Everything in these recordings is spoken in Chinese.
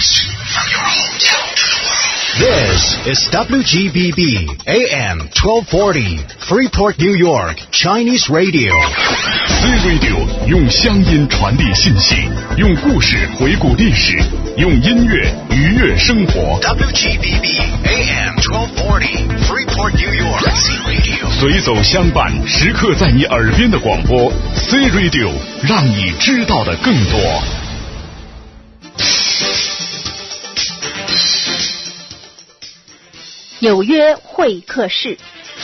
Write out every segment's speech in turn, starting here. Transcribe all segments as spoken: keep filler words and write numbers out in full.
Broadcast from your hometown to the world. This is W G B B A M twelve forty, Freeport, New York, Chinese Radio. C-Radio 用乡音传递信息，用故事回顾历史，用音乐愉悦生活。 W G B B A M twelve forty, Freeport, New York, C-Radio. 随走相伴，时刻在你耳边的广播 C-Radio 让你知道的更多。 纽约会客室。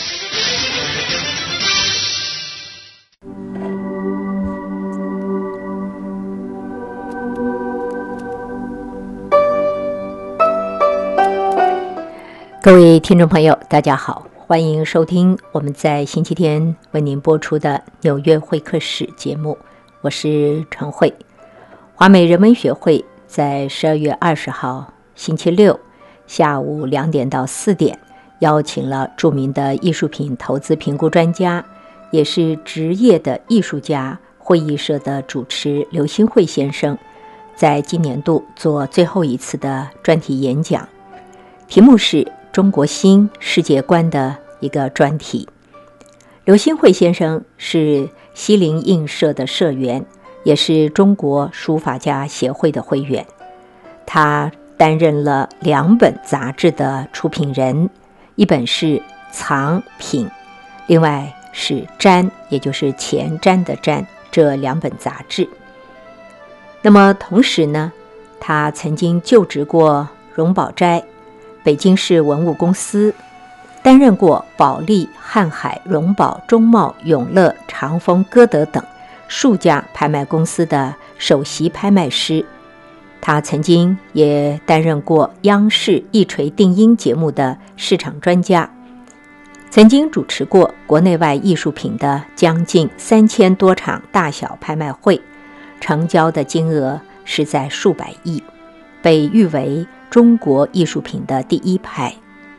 各位听众朋友，大家好，欢迎收听我们在星期天为您播出的纽约会客室节目，我是陈慧。华美人文学会在十二月二十号星期六下午两点到四点，邀请了著名的艺术品投资评估专家，也是职业的艺术家会议社的主持刘新慧先生，在今年度做最后一次的专题演讲，题目是中国新世界观的一个专题。刘新慧先生是西泠印社的社员，也是中国书法家协会的会员。他担任了两本杂志的出品人，一本是藏品，另外是瞻，也就是前瞻的瞻，这两本杂志。那么同时呢，他曾经就职过荣宝斋、北京市文物公司，担任过保利、瀚海、荣宝、中茂、永乐、长丰、歌德等数家拍卖公司的首席拍卖师。他曾经也担任过央视一锤定音节目的市场专家，曾经主持过国内外艺术品的将近三千多场大小拍卖会，成交的金额是在数百亿，被誉为中国艺术品的第一派。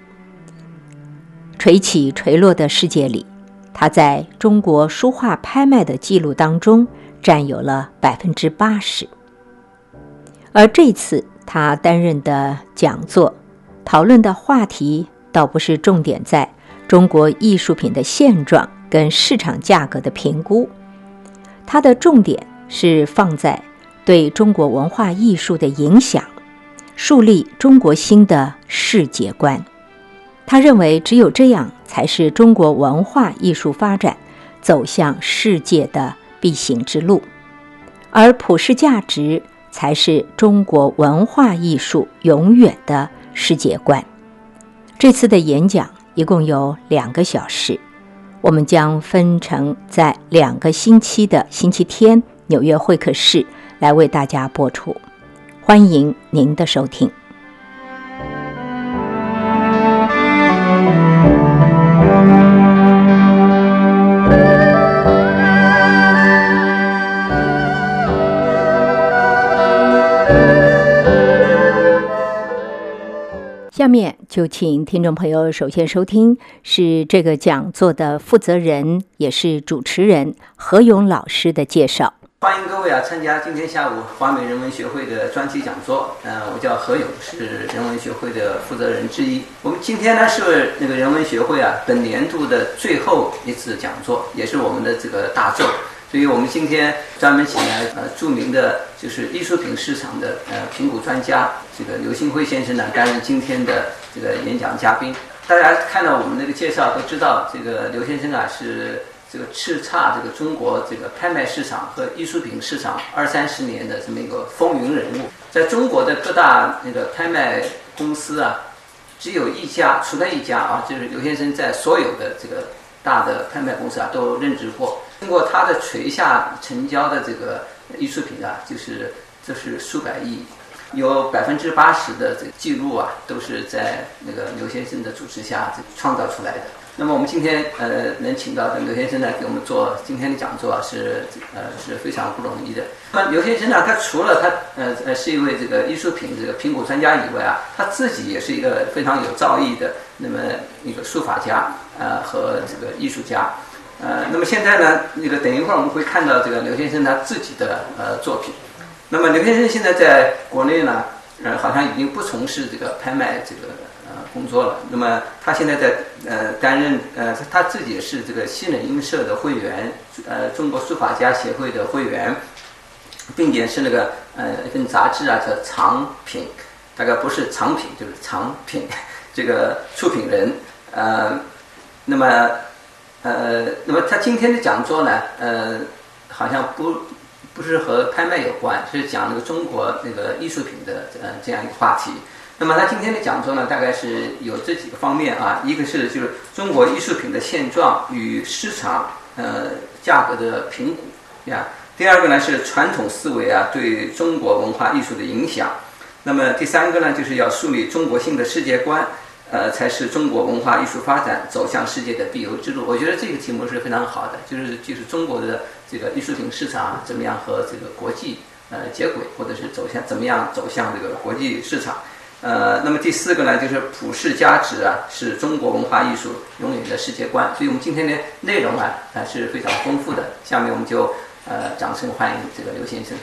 垂起垂落的世界里，他在中国书画拍卖的记录当中占有了百分之八十。而这次他担任的讲座讨论的话题倒不是重点在中国艺术品的现状跟市场价格的评估，他的重点是放在对中国文化艺术的影响，树立中国新的世界观。他认为只有这样才是中国文化艺术发展走向世界的必行之路，而普世价值才是中国文化艺术永远的世界观。这次的演讲一共有两个小时，我们将分成在两个星期的星期天纽约会客室来为大家播出，欢迎您的收听。下面就请听众朋友首先收听是这个讲座的负责人也是主持人何勇老师的介绍。 欢迎各位啊参加今天下午华美人文学会的专题讲座。呃，我叫何勇，是人文学会的负责人之一。我们今天呢是那个人文学会啊本年度的最后一次讲座，也是我们的这个大奏。所以我们今天专门请来呃著名的就是艺术品市场的呃评估专家这个刘新辉先生呢担任今天的这个演讲嘉宾。大家看到我们那个介绍都知道，这个刘先生啊是这个叱咤这个中国这个拍卖市场和艺术品市场二三十年的这么一个风云人物。在中国的各大那个拍卖公司啊，只有一家，除了一家啊，就是刘先生在所有的这个大的拍卖公司啊都任职过。通过他的垂下成交的这个艺术品啊，就是这是数百亿，有百分之八十的这个记录啊，都是在那个刘先生的主持下创造出来的。那么我们今天呃能请到的刘先生呢，给我们做今天的讲座啊，是呃是非常不容易的。那么刘先生呢，他除了他呃呃是一位这个艺术品这个评估专家以外啊，他自己也是一个非常有造诣的那么一个书法家呃和这个艺术家。呃，那么现在呢，那个等一会儿我们会看到这个刘先生他自己的呃作品。那么刘先生现在在国内呢， 呃，好像已经不从事这个拍卖这个呃工作了。那么他现在在呃担任呃他自己是这个西人英社的会员，呃中国书法家协会的会员，并且是那个呃一份杂志啊叫《藏品》，大概不是藏品就是藏品这个出品人。呃，那么呃那么他今天的讲座呢，呃好像不。不是和拍卖有关，是讲那个中国那个艺术品的呃这样一个话题。那么他今天的讲座呢，大概是有这几个方面啊，一个是就是中国艺术品的现状与市场呃价格的评估呀，第二个呢是传统思维啊对中国文化艺术的影响，那么第三个呢就是要树立中国新的世界观。呃，才是中国文化艺术发展走向世界的必由之路。我觉得这个题目是非常好的，就是就是中国的这个艺术品市场怎么样和这个国际呃接轨，或者是走向怎么样走向这个国际市场。呃，那么第四个呢，就是普世价值啊，是中国文化艺术永远的世界观。所以我们今天的内容啊，还是非常丰富的。下面我们就呃掌声欢迎这个刘先生。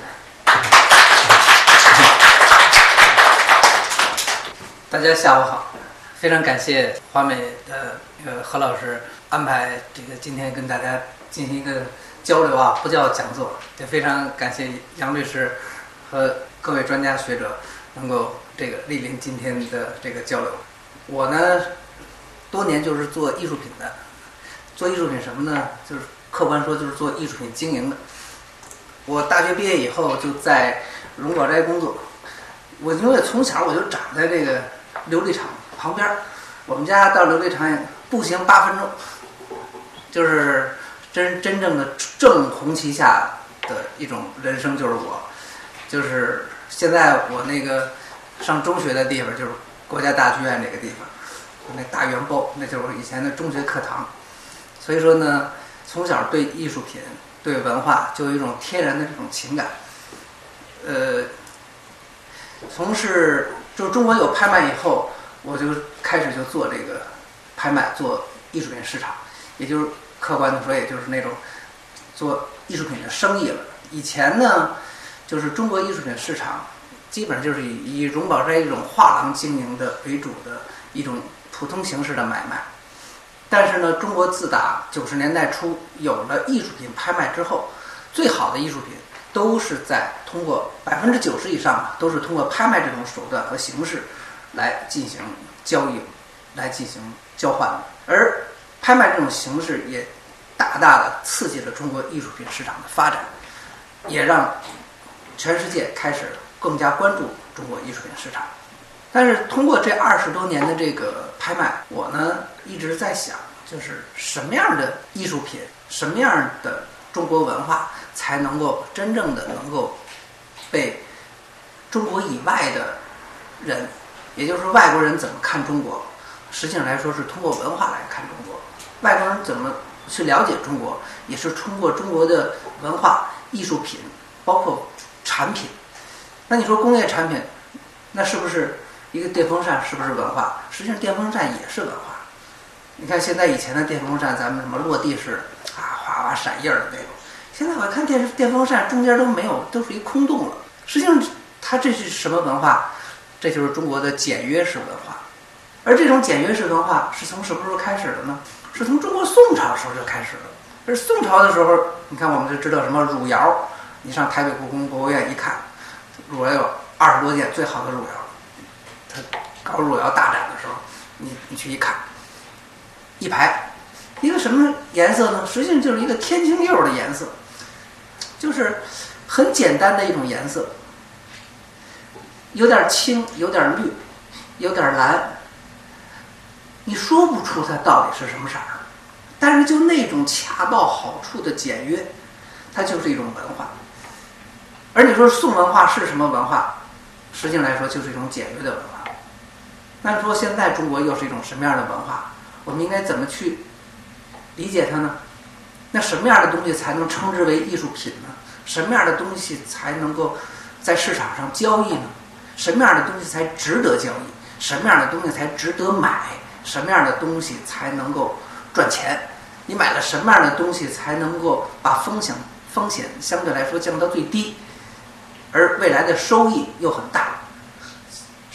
大家下午好。非常感谢华美的呃何老师安排这个今天跟大家进行一个交流啊，不叫讲座，也非常感谢杨律师和各位专家学者能够这个莅临今天的这个交流。我呢多年就是做艺术品的，做艺术品什么呢？就是客观说就是做艺术品经营的。我大学毕业以后就在荣宝斋工作，我因为从小我就长在这个琉璃厂旁边，我们家到琉璃厂步行八分钟，就是真真正的正红旗下的一种人生，就是我，就是现在我那个上中学的地方就是国家大剧院这个地方，那大圆包那就是以前的中学课堂，所以说呢，从小对艺术品、对文化就有一种天然的这种情感，呃，从事就中国有拍卖以后。我就开始就做这个拍卖，做艺术品市场，也就是客观的说，也就是那种做艺术品的生意了。以前呢，就是中国艺术品市场基本上就是以以荣宝斋一种画廊经营的为主的一种普通形式的买卖。但是呢，中国自打九十年代初有了艺术品拍卖之后，最好的艺术品都是在通过百分之九十以上都是通过拍卖这种手段和形式来进行交易，来进行交换的。而拍卖这种形式也大大的刺激了中国艺术品市场的发展，也让全世界开始更加关注中国艺术品市场。但是通过这二十多年的这个拍卖，我呢一直在想，就是什么样的艺术品，什么样的中国文化才能够真正的能够被中国以外的人，也就是外国人怎么看中国，实际上来说是通过文化来看中国。外国人怎么去了解中国，也是通过中国的文化、艺术品，包括产品。那你说工业产品，那是不是一个电风扇是不是文化？实际上电风扇也是文化。你看现在以前的电风扇，咱们什么落地式啊，哗哗闪印的那种，现在我看电电风扇中间都没有，都属于空洞了。实际上它这是什么文化？这就是中国的简约式文化。而这种简约式文化是从什么时候开始的呢？是从中国宋朝时候就开始了。而宋朝的时候，你看我们就知道什么汝窑，你上台北故宫博物院一看，汝窑有二十多件最好的汝窑。他搞汝窑大展的时候，你你去一看，一排一个什么颜色呢？实际上就是一个天青釉的颜色，就是很简单的一种颜色，有点青，有点绿，有点蓝，你说不出它到底是什么色儿，但是就那种恰到好处的简约，它就是一种文化。而你说宋文化是什么文化？实际上来说就是一种简约的文化。那说现在中国又是一种什么样的文化？我们应该怎么去理解它呢？那什么样的东西才能称之为艺术品呢？什么样的东西才能够在市场上交易呢？什么样的东西才值得交易？什么样的东西才值得买？什么样的东西才能够赚钱？你买了什么样的东西才能够把风险风险相对来说降到最低，而未来的收益又很大？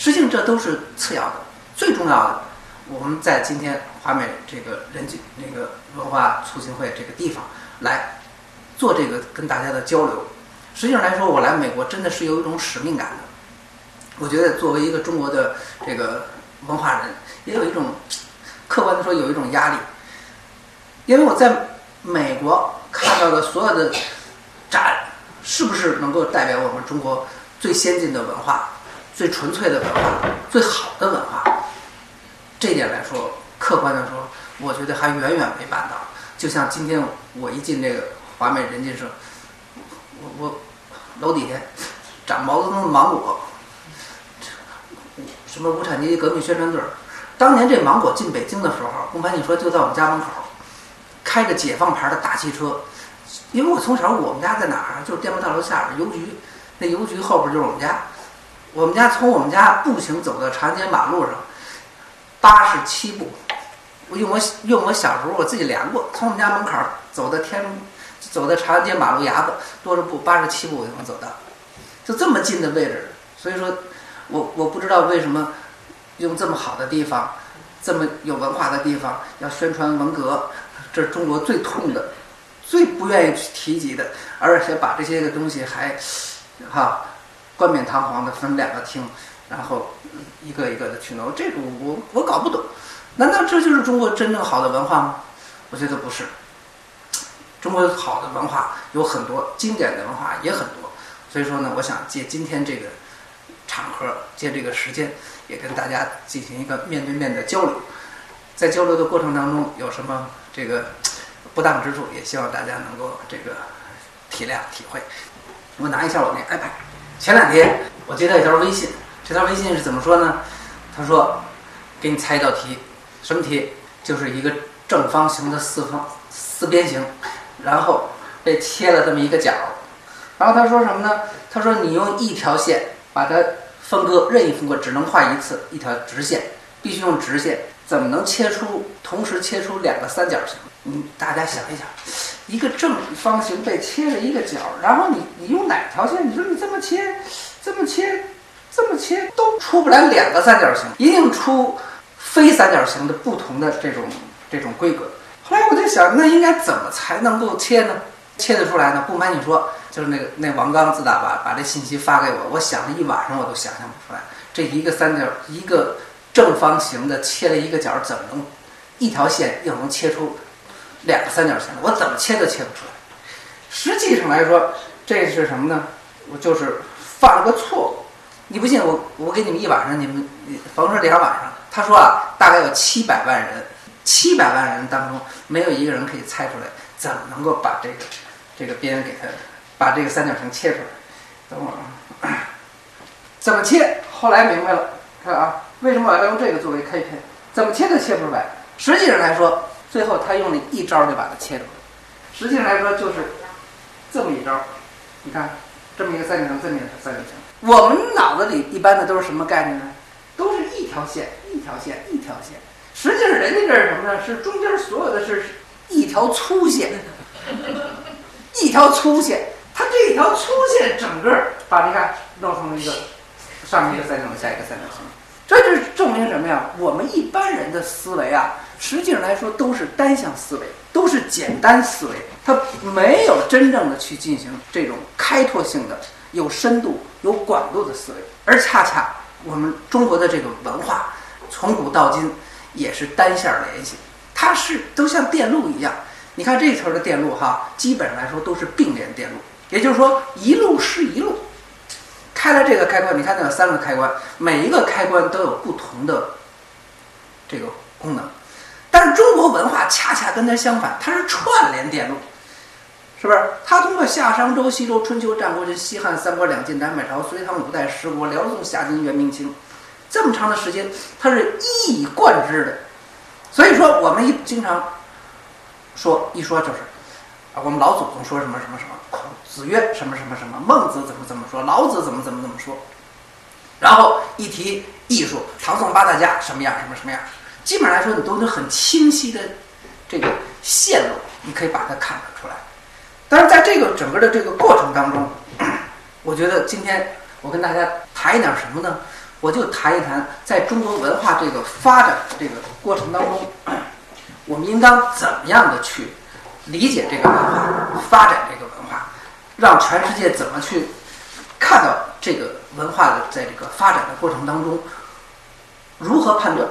实际上这都是次要的，最重要的，我们在今天华美这个人际那个文化促进会这个地方来做这个跟大家的交流。实际上来说，我来美国真的是有一种使命感的。我觉得作为一个中国的这个文化人，也有一种客观的说有一种压力，因为我在美国看到的所有的展，是不是能够代表我们中国最先进的文化、最纯粹的文化、最好的文化？这一点来说，客观的说，我觉得还远远没办到。就像今天我一进这个华美人进社，我我楼底下长毛泽东的芒果，什么无产阶级革命宣传队。当年这芒果进北京的时候，不瞒你说，就在我们家门口，开着解放牌的大汽车。因为我从小我们家在哪儿，就是电报大楼下边邮局，那邮局后边就是我们家。我们家从我们家步行走到长安街马路上，八十七步。我用我用我小时候我自己量过，从我们家门口走到天，走到长安街马路牙子多少步，八十七步我就能走到，就这么近的位置。所以说，我我不知道为什么用这么好的地方，这么有文化的地方，要宣传文革，这是中国最痛的、最不愿意提及的，而且把这些个东西还哈冠冕堂皇的分两个厅，然后一个一个的去弄，这个我我搞不懂。难道这就是中国真正好的文化吗？我觉得不是。中国好的文化有很多，经典的文化也很多。所以说呢，我想借今天这个场合，借这个时间，也跟大家进行一个面对面的交流。在交流的过程当中，有什么这个不当之处，也希望大家能够这个体谅体会。我拿一下我那 iPad， 前两天我接到一条微信，这条微信是怎么说呢？他说给你猜一道题，什么题？就是一个正方形的四方四边形，然后被切了这么一个角，然后他说什么呢？他说你用一条线把它分割，任意分割只能画一次，一条直线，必须用直线，怎么能切出同时切出两个三角形？嗯，大家想一想，一个正方形被切了一个角，然后你你用哪条线？你说你这么切，这么切，这么切都出不来两个三角形，一定出非三角形的不同的这种这种规格。后来我在想，那应该怎么才能够切呢？切得出来呢？不瞒你说，就是那个那王刚自打把把这信息发给我，我想了一晚上，我都想象不出来，这一个三角一个正方形的切了一个角，怎么能一条线又能切出两个三角形呢？我怎么切都切不出来。实际上来说，这是什么呢？我就是犯了个错误。你不信我，我给你们一晚上，你们甭说两晚上。他说啊，大概有七百万人，七百万人当中没有一个人可以猜出来，怎么能够把这个这个边给它把这个三角形切出来。等会儿，怎么切？后来明白了，看啊，为什么我要用这个作为开篇？怎么切都切不出来。实际上来说，最后他用了一招就把它切出来。实际上来说就是这么一招，你看，这么一个三角形，这么一个三角形。我们脑子里一般的都是什么概念呢？都是一条线，一条线，一条线。实际上人家这是什么呢？是中间所有的是一条粗线，一条粗线。它这一条粗线整个把你看弄成了一个上面一个三角形，下一个三角形。这就是证明什么呀？我们一般人的思维啊，实际上来说都是单向思维，都是简单思维，它没有真正的去进行这种开拓性的、有深度、有广度的思维。而恰恰我们中国的这个文化，从古到今也是单线联系，它是都像电路一样。你看这头的电路哈，基本上来说都是并联电路，也就是说一路是一路。开了这个开关，你看它有三个开关，每一个开关都有不同的这个功能。但是中国文化恰恰跟它相反，它是串联电路，是不是？它通过夏商周、西周、春秋、战国、西汉、三国、两晋、南北朝、隋唐、五代十国、辽宋、夏金、元、明、清，这么长的时间，它是一以贯之的。所以说，我们一经常说一说就是啊，我们老祖宗说什么什么什么，孔子曰什么什么什么，孟子怎么怎么说，老子怎么怎么怎么说。然后一提艺术，唐宋八大家什么样什么什么样，基本上来说你都是很清晰的这个线路，你可以把它看得出来。但是在这个整个的这个过程当中，我觉得今天我跟大家谈一点什么呢？ 我就谈一谈在中国文化这个发展的这个过程当中，我们应当怎么样的去理解这个文化，发展这个文化，让全世界怎么去看到这个文化的在这个发展的过程当中如何判断。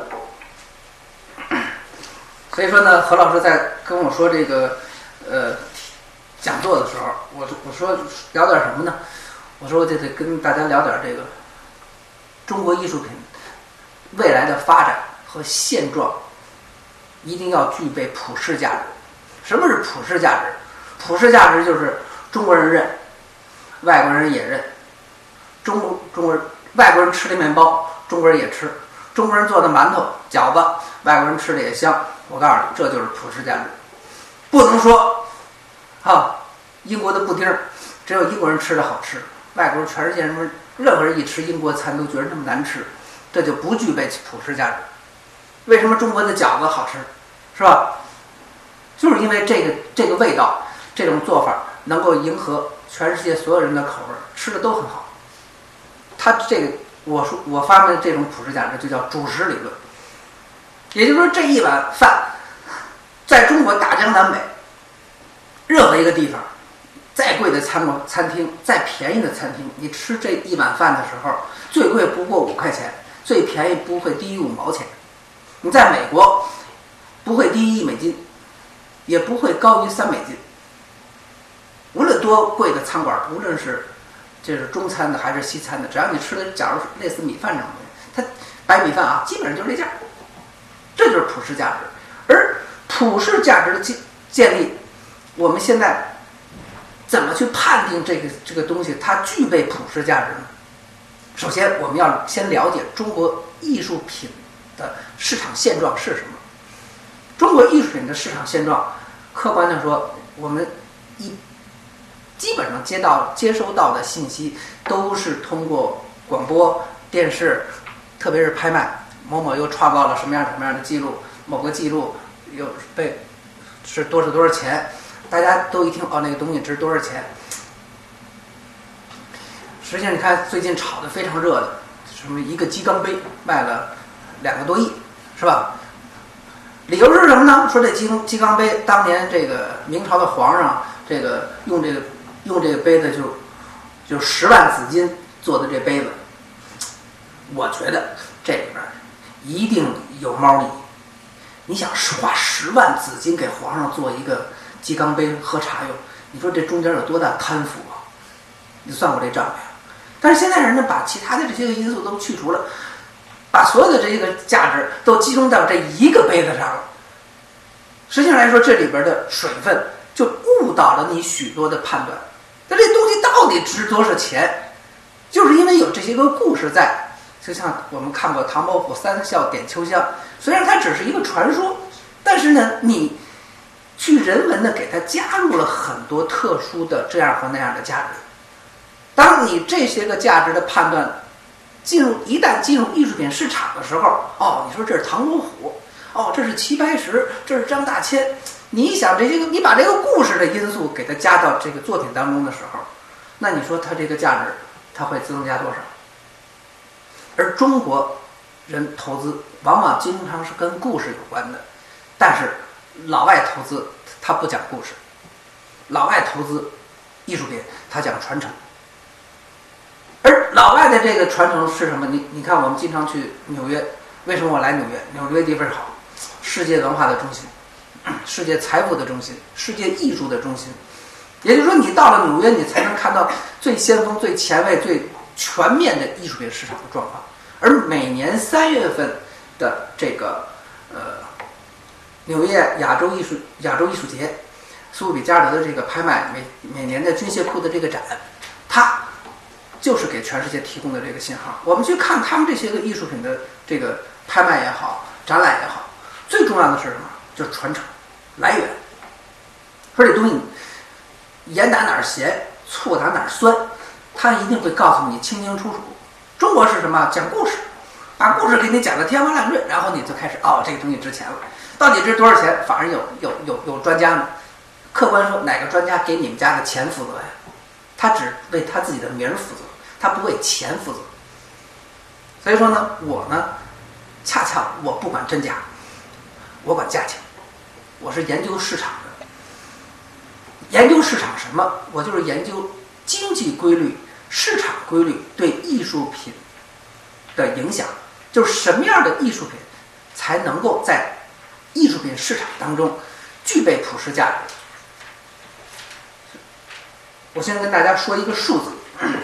所以说呢，何老师在跟我说这个呃讲座的时候，我我说聊点什么呢？我说我就得跟大家聊点这个中国艺术品未来的发展和现状，一定要具备普世价值。什么是普世价值？普世价值就是中国人认，外国人也认。中国中国人外国人吃的面包，中国人也吃；中国人做的馒头、饺子，外国人吃的也香。我告诉你，这就是普世价值。不能说，啊，英国的布丁只有英国人吃的好吃，外国人全世界人任何人一吃英国餐都觉得那么难吃，这就不具备普世价值。为什么中国的饺子好吃，是吧？就是因为这个这个味道，这种做法能够迎合全世界所有人的口味，吃的都很好。它这个我说我发明的这种普世价值就叫主食理论。也就是说，这一碗饭在中国大江南北任何一个地方，再贵的餐馆餐厅，再便宜的餐厅，你吃这一碗饭的时候，最贵不过五块钱，最便宜不会低于五毛钱。你在美国不会低于一美金，也不会高于三美金。无论多贵的餐馆，无论是这是中餐的还是西餐的，只要你吃的假如类似米饭这种东西，它白米饭啊，基本上就是这价。这就是普世价值。而普世价值的建建立，我们现在怎么去判定这个这个东西它具备普世价值呢？首先我们要先了解中国艺术品的市场现状是什么。中国艺术品的市场现状，客观的说，我们一基本上接到接收到的信息都是通过广播电视，特别是拍卖，某某又创造了什么样什么样的记录，某个记录又被是多少多少钱，大家都一听哦，那个东西值多少钱。实际上你看最近炒得非常热的什么一个鸡缸杯卖了两个多亿，是吧？理由是什么呢？说这鸡鸡缸杯当年这个明朝的皇上这个用这个用这个杯子就就十万紫金做的这杯子，我觉得这里边一定有猫腻。你想花十万紫金给皇上做一个鸡缸杯喝茶用，你说这中间有多大贪腐啊？你算过这账没有？但是现在人呢，把其他的这些个因素都去除了，把所有的这个价值都集中到这一个杯子上了。实际上来说，这里边的水分就误导了你许多的判断。那这东西到底值多少钱？就是因为有这些个故事在。就像我们看过唐伯虎三笑点秋香，虽然它只是一个传说，但是呢，你去人文的给它加入了很多特殊的这样和那样的价值。当你这些个价值的判断进入一旦进入艺术品市场的时候，哦，你说这是唐伯虎，哦，这是齐白石，这是张大千，你想这些个，你把这个故事的因素给它加到这个作品当中的时候，那你说它这个价值它会增加多少？而中国人投资往往经常是跟故事有关的，但是老外投资他不讲故事，老外投资艺术品他讲传承。而老外的这个传承是什么？你你看，我们经常去纽约，为什么我来纽约？纽约地方好，世界文化的中心，世界财富的中心，世界艺术的中心。也就是说，你到了纽约，你才能看到最先锋、最前卫、最全面的艺术品市场的状况。而每年三月份的这个呃纽约亚洲艺术亚洲艺术节，苏富比加尔德的这个拍卖，每每年的军械库的这个展，它就是给全世界提供的这个信号。我们去看他们这些个艺术品的这个拍卖也好，展览也好，最重要的是什么？就是传承来源。说这东西盐打哪儿咸，醋打哪儿酸，他一定会告诉你清清楚楚。中国是什么？讲故事，把故事给你讲得天花乱坠，然后你就开始哦，这个东西值钱了，到底值多少钱？反而有有有有专家呢，客观说哪个专家给你们家的钱负责呀？他只为他自己的名负责，他不为钱负责。 所以说呢，我呢，恰恰我不管真假，我管价钱，我是研究市场的。研究市场什么？我就是研究经济规律、市场规律对艺术品的影响，就是什么样的艺术品才能够在艺术品市场当中具备普世价值。我先跟大家说一个数字。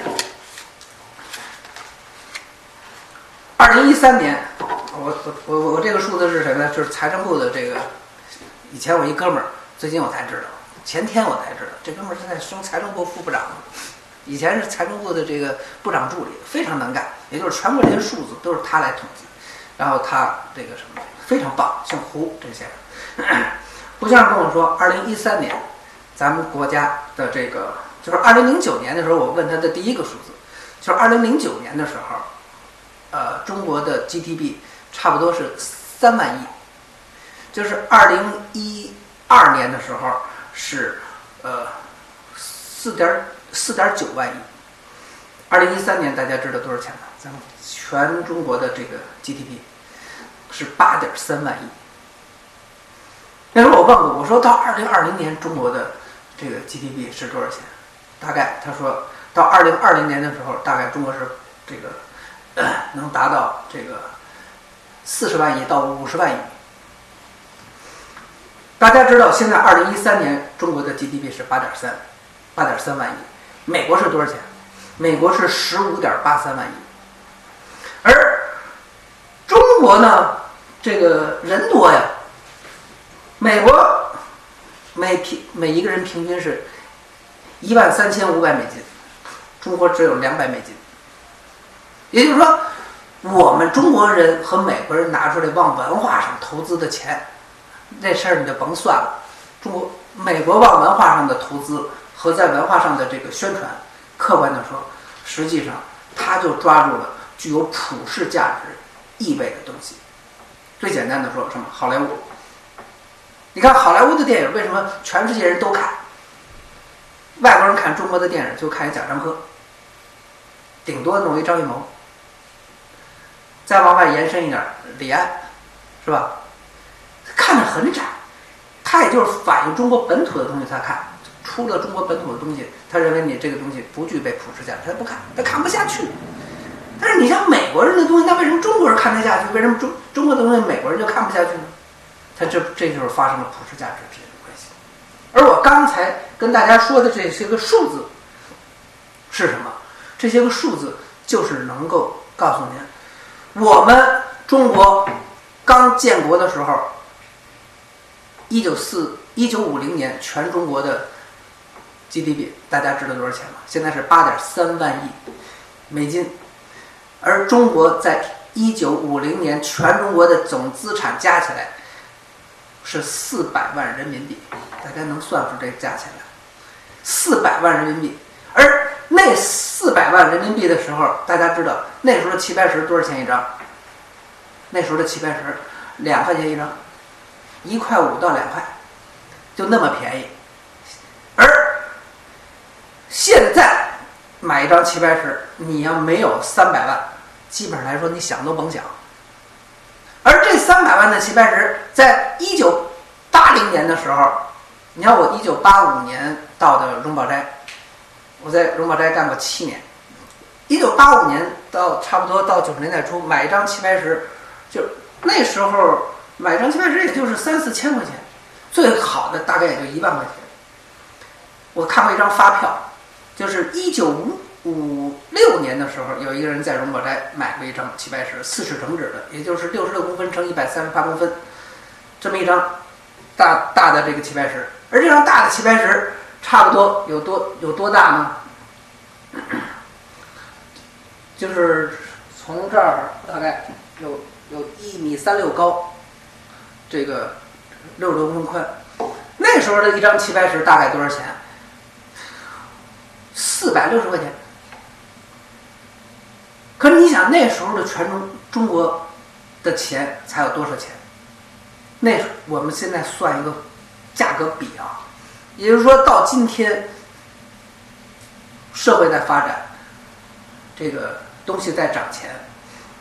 二零一三年，我我我我这个数字是什么呢？就是财政部的这个，以前我一哥们儿，最近我才知道，前天我才知道，这哥们儿现在升财政部副部长了，以前是财政部的这个部长助理，非常能干，也就是全国这些数字都是他来统计，然后他这个什么非常棒，姓胡这先生，胡先生跟我说，二零一三年咱们国家的这个就是二零零九年的时候，我问他的第一个数字，就是二零零九年的时候。呃，中国的 G D P 差不多是三万亿，就是二零一二年的时候是呃四点四点九万亿，二零一三年大家知道多少钱吗？咱们全中国的这个 G D P 是八点三万亿。那时候我问过，我说到二零二零年中国的这个 G D P 是多少钱？大概他说到二零二零年的时候，大概中国是这个。能达到这个四十万亿到五十万亿。大家知道，现在二零一三年中国的 G D P 是八点三，八点三万亿。美国是多少钱？美国是十五点八三万亿。而中国呢，这个人多呀，美国每平每一个人平均是一万三千五百美金，中国只有两百美金。也就是说，我们中国人和美国人拿出来往文化上投资的钱，这事儿你就甭算了。中国、美国往文化上的投资和在文化上的这个宣传，客观的说，实际上他就抓住了具有普世价值意味的东西。最简单的说，什么好莱坞？你看好莱坞的电影，为什么全世界人都看？外国人看中国的电影就看一贾樟柯，顶多弄一张艺谋。再往外延伸一点，李安，是吧？看着很窄，他也就是反映中国本土的东西，他看出了中国本土的东西，他认为你这个东西不具备普世价值，他不看，他看不下去。但是你像美国人的东西，那为什么中国人看得下去？为什么中中国的东西美国人就看不下去呢？他这这就是发生了普世价值之间的关系。而我刚才跟大家说的这些个数字是什么？这些个数字就是能够告诉您。我们中国刚建国的时候，一九四一九五零年全中国的 G D P 大家知道多少钱吗？现在是八点三万亿美金，而中国在一九五零年全中国的总资产加起来是四百万人民币，大家能算出这个价钱来？四百万人民币，而那四百万人民币的时候，大家知道那时候的齐白石多少钱一张？那时候的齐白石两块钱一张，一块五到两块，就那么便宜。而现在买一张齐白石，你要没有三百万，基本上来说你想都甭想。而这三百万的齐白石，在一九八零年的时候，你看我一九八五年到的荣宝斋。我在荣宝斋干过七年，一九八五年到差不多到九十年代初，买一张齐白石，就那时候买一张齐白石也就是三四千块钱，最好的大概也就一万块钱。我看过一张发票，就是一九五六年的时候，有一个人在荣宝斋买过一张齐白石，四尺整纸的，也就是六十六公分乘一百三十八公分，这么一张大大的这个齐白石，而这张大的齐白石。差不多有多有多大呢？就是从这儿大概有有一米三六高，这个六十多公分宽。那时候的一张齐白石大概多少钱？四百六十块钱。可是你想，那时候的全中中国的钱才有多少钱？那我们现在算一个价格比啊。也就是说，到今天，社会在发展，这个东西在涨钱，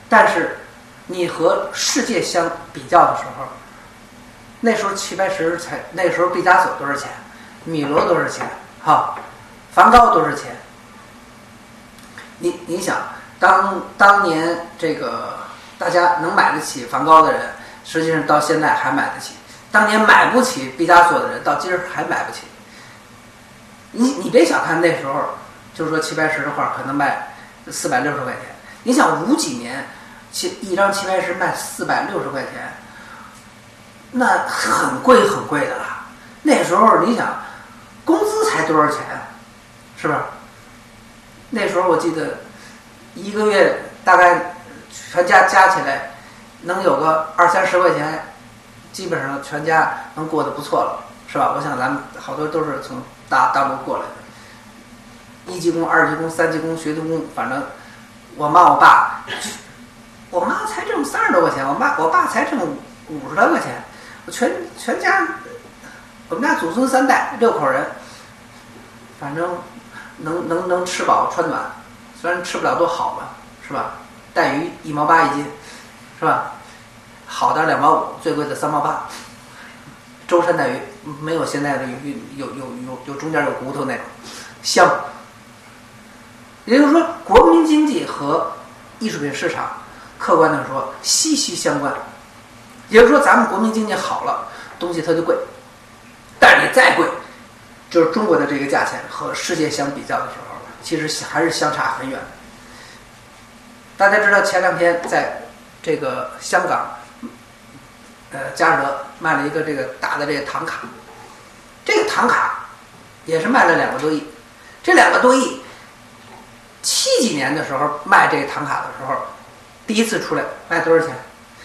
但是你和世界相比较的时候，那时候齐白石才，那时候毕加索多少钱，米罗多少钱，哈，梵高多少钱？你你想，当当年这个大家能买得起梵高的人，实际上到现在还买得起；当年买不起毕加索的人，到今儿还买不起。你你别小看那时候，就是说齐白石的画可能卖四百六十块钱，你想五几年，齐一张齐白石卖四百六十块钱，那很贵很贵的了。那时候你想，工资才多少钱，是吧？那时候我记得一个月大概全家加起来能有个二三十块钱，基本上全家能过得不错了，是吧？我想咱们好多都是从大大陆过来的，一级工、二级工、三级工、学徒工，反正我妈我爸，我妈才挣三十多块钱，我妈我爸才挣五十多块钱，我全全家，我们家祖孙三代六口人，反正能能能吃饱穿暖，虽然吃不了多好吧，是吧？带鱼一毛八一斤，是吧？好的两毛五，最贵的三毛八。舟山带鱼没有现在的鱼有有有有中间有骨头那种香。也就是说，国民经济和艺术品市场，客观的说息息相关。也就是说，咱们国民经济好了，东西它就贵，但是你再贵，就是中国的这个价钱和世界相比较的时候，其实还是相差很远的。大家知道前两天在这个香港，呃，佳士得卖了一个这个大的这个唐卡，这个唐卡也是卖了两个多亿，这两个多亿，七几年的时候卖这个唐卡的时候，第一次出来卖多少钱？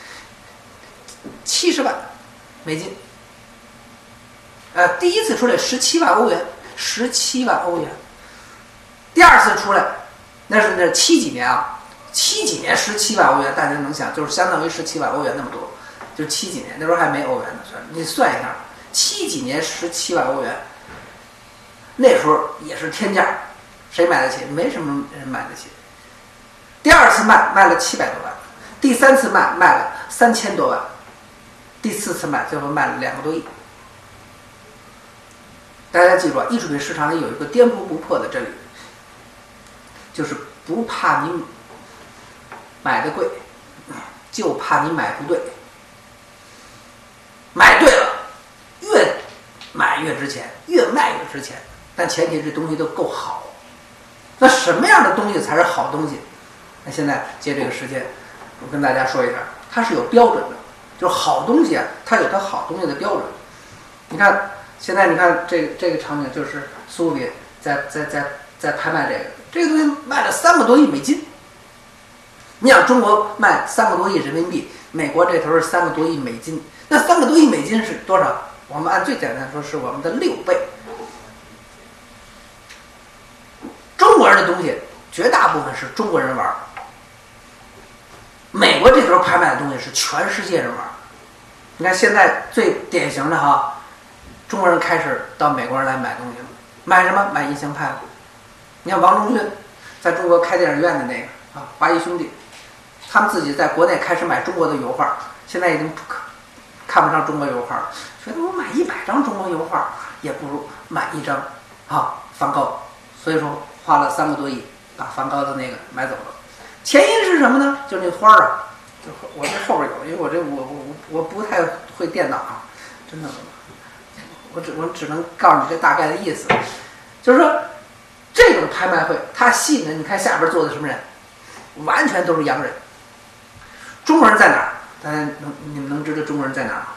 七十万美金。呃，第一次出来十七万欧元，十七万欧元。第二次出来，那是那七几年啊，七几年十七万欧元，大家能想，就是相当于十七万欧元那么多。就七几年，那时候还没欧元呢，算你算一下，七几年十七万欧元，那时候也是天价，谁买得起？没什么人买得起。第二次卖卖了七百多万，第三次卖卖了三千多万，第四次卖最后卖了两个多亿。大家记住啊，艺术品市场里有一个颠扑不破的真理，就是不怕你买的贵，就怕你买不对。买对了，越买越值钱，越卖越值钱，但前提这东西都够好。那什么样的东西才是好东西？那现在借这个时间，我跟大家说一下，它是有标准的，就是好东西啊，它有它好东西的标准。你看，现在你看这个这个场景，就是苏比在在在在拍卖这个，这个东西卖了三个多亿美金。你想中国卖三个多亿人民币，美国这头是三个多亿美金。那三个多亿美金是多少？我们按最简单说，是我们的六倍。中国人的东西绝大部分是中国人玩，美国这头拍卖的东西是全世界人玩。你看现在最典型的哈，中国人开始到美国人来买东西了，买什么？买印象派了。你看王中军在中国开电影院的那个啊，华谊兄弟，他们自己在国内开始买中国的油画，现在已经不可。看不上中国油画了，觉得我买一百张中国油画也不如买一张啊梵高，所以说花了三个多亿把梵高的那个买走了。前因是什么呢？就那花啊，就我这后边有，因为我这我我我不太会电脑啊，真的，我只我只能告诉你这大概的意思，就是说这种拍卖会它吸引的，你看下边坐的什么人，完全都是洋人。中国人在哪儿？大家能你们能知道中国人在哪儿吗？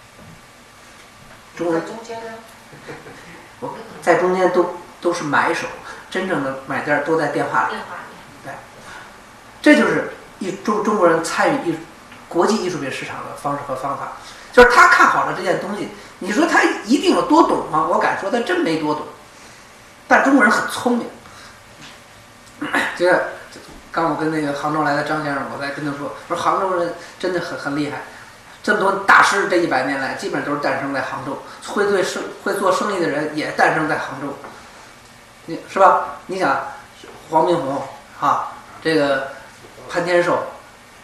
中国人中间呢？ 我在中间都都是买手，真正的买家都在电话里。 电话里。 对，这就是一中中国人参与艺国际艺术品市场的方式和方法，就是他看好了这件东西，你说他一定有多懂吗？我敢说他真没多懂，但中国人很聪明。这个。刚我跟那个杭州来的张先生，我在跟他说，我说杭州人真的很很厉害，这么多大师，这一百年来基本都是诞生在杭州，会做生会做生意的人也诞生在杭州，你是吧？你想黄宾虹啊，这个潘天寿，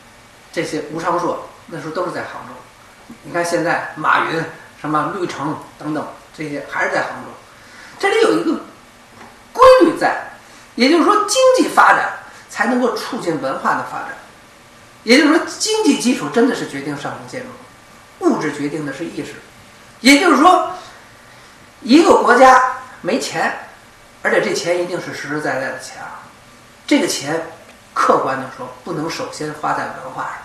这些吴昌硕那时候都是在杭州。你看现在马云、什么绿城等等这些还是在杭州。这里有一个规律在，也就是说经济发展才能够促进文化的发展。也就是说经济基础真的是决定上层建筑，物质决定的是意识。也就是说一个国家没钱，而且这钱一定是实实在在的钱啊，这个钱客观的说不能首先花在文化上。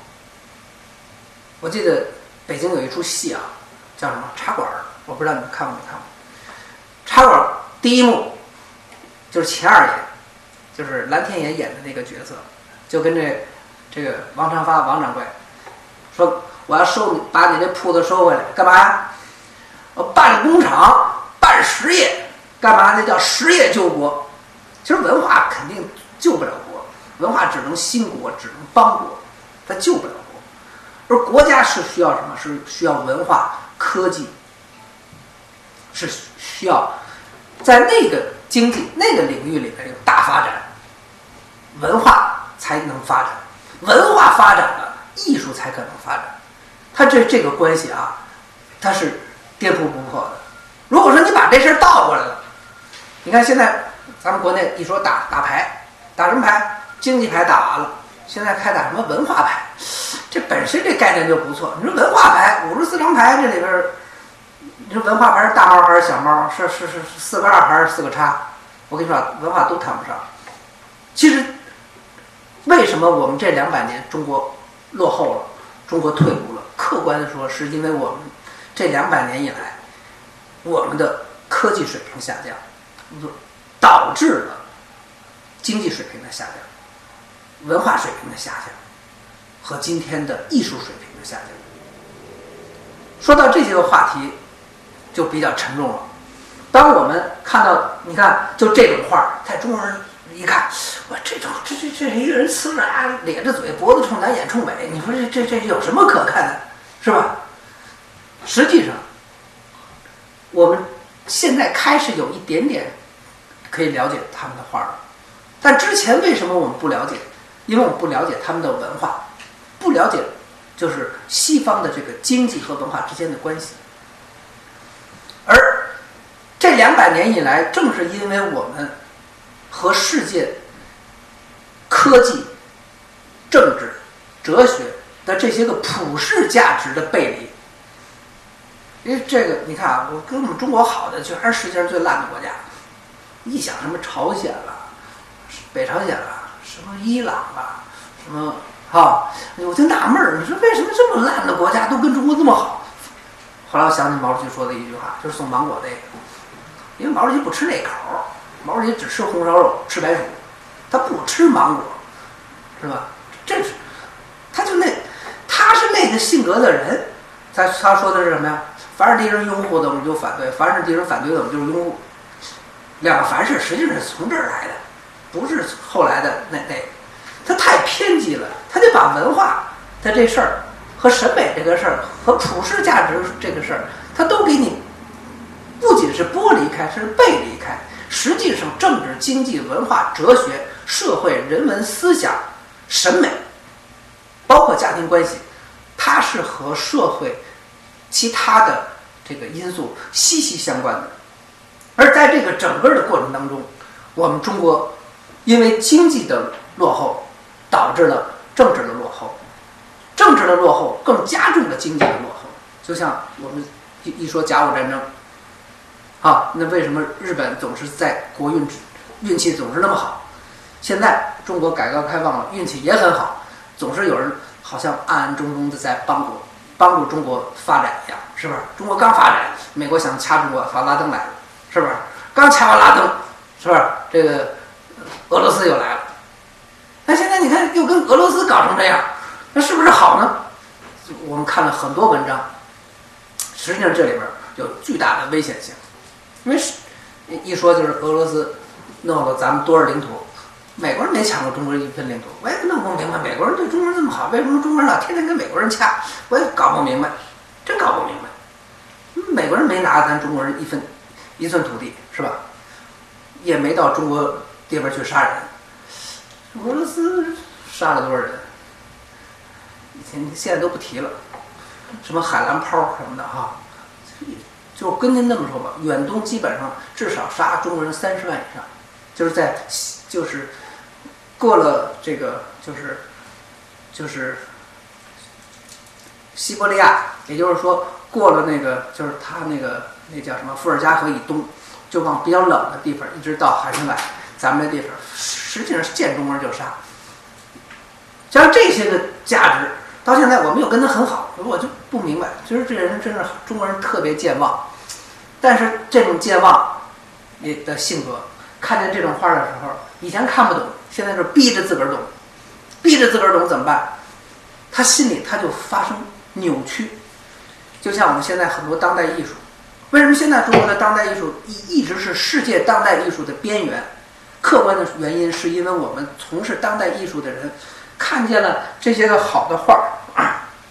我记得北京有一出戏啊，叫什么茶馆，我不知道你们看过没看过。茶馆第一幕就是钱二爷，就是蓝天野演的那个角色，就跟这这个王长发王掌柜说，我要收你，把你这铺子收回来，干嘛呀？我办工厂，办实业，干嘛？那叫实业救国。其实文化肯定救不了国，文化只能兴国，只能帮国，它救不了国。而国家是需要什么？是需要文化、科技，是需要在那个经济那个领域里面有大发展，文化才能发展，文化发展了，艺术才可能发展。它这这个关系啊，它是颠扑不破的。如果说你把这事儿倒过来了，你看现在咱们国内一说打打牌，打什么牌？经济牌打完了，现在开打什么文化牌？这本身这概念就不错。你说文化牌五十四张牌，这里边你说文化牌是大猫还是小猫？是是是四个二还是四个叉？我跟你说，文化都谈不上。其实为什么我们这两百年中国落后了，中国退步了？客观的说，是因为我们这两百年以来，我们的科技水平下降，导致了经济水平的下降、文化水平的下降和今天的艺术水平的下降。说到这些个话题，就比较沉重了。当我们看到，你看，就这种画，在中国人一看，哇，这种这这这一个人呲着啊，咧着嘴，脖子冲南，眼冲北，你说这这这有什么可看的，是吧？实际上，我们现在开始有一点点可以了解他们的画了，但之前为什么我们不了解？因为我们不了解他们的文化，不了解就是西方的这个经济和文化之间的关系。而这两百年以来，正是因为我们和世界科技、政治、哲学的这些个普世价值的背离。因为这个，你看啊，我跟我们中国好的，就还是世界上最烂的国家。一想什么朝鲜了、北朝鲜了、什么伊朗了、什么哈，我就纳闷儿，你说为什么这么烂的国家都跟中国这么好？后来我想起毛主席说的一句话，就是送芒果那个，因为毛主席不吃那口，毛主席只吃红烧肉、吃白薯，他不吃芒果，是吧？这是，他就那，他是那个性格的人。他他说的是什么呀？凡是敌人拥护的，我们就反对；凡是敌人反对的，我们就是拥护。两个凡是实际上是从这儿来的，不是后来的那那。他太偏激了，他就把文化的这事儿和审美这个事儿和普世价值这个事儿，他都给你不仅是剥离开，是背离开。实际上，政治、经济、文化、哲学、社会、人文思想、审美，包括家庭关系，它是和社会其他的这个因素息息相关的。而在这个整个的过程当中，我们中国因为经济的落后，导致了政治的落后，政治的落后更加重了经济的落后。就像我们一一说甲午战争，啊，那为什么日本总是在国运运气总是那么好？现在中国改革开放了，运气也很好，总是有人好像暗暗中中的在帮助帮助中国发展一样，是不是？中国刚发展，美国想掐中国，把拉登来了，是不是？刚掐完拉登，是不是？这个俄罗斯又来了。那现在你看又跟俄罗斯搞成这样，那是不是好呢？我们看了很多文章，实际上这里边有巨大的危险性，因为一说就是俄罗斯弄了咱们多少领土，美国人没抢过中国一分领土，我也弄不明白美国人对中国人这么好，为什么中国人老天天跟美国人掐，我也搞不明白，真搞不明白。美国人没拿咱中国人一分一寸土地，是吧？也没到中国这边去杀人。俄罗斯杀了多少人？ 现现在都不提了，什么海蓝泡什么的哈，就跟您这么说吧，远东基本上至少杀中国人三十万以上，就是在就是过了这个就是就是西伯利亚，也就是说过了那个就是他那个那叫什么伏尔加河以东，就往比较冷的地方一直到海参崴，咱们这地方实际上见中国人就杀。像这些个价值，到现在我没有跟他很好，我就不明白，就是这人真是中国人特别健忘，但是这种健忘也的性格，看见这种画的时候，以前看不懂，现在是逼着自个儿懂，逼着自个儿懂怎么办？他心里他就发生扭曲，就像我们现在很多当代艺术，为什么现在中国的当代艺术一一直是世界当代艺术的边缘？客观的原因是因为我们从事当代艺术的人看见了这些个好的画儿，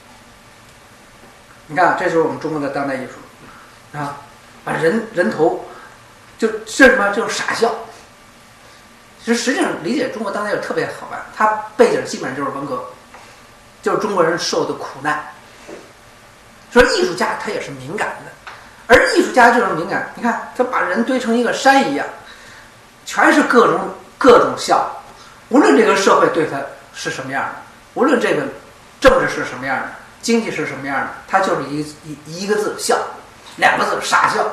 你看，这就是我们中国的当代艺术啊，把人人头就这什么就是傻笑。其实实际上理解中国当代艺术特别好玩，它背景基本上就是文革，就是中国人受的苦难。所以艺术家他也是敏感的，而艺术家这种敏感，你看他把人堆成一个山一样，全是各种各种笑，无论这个社会对他是什么样的，无论这个政治是什么样的，经济是什么样的，他就是一一一个字笑，两个字傻笑。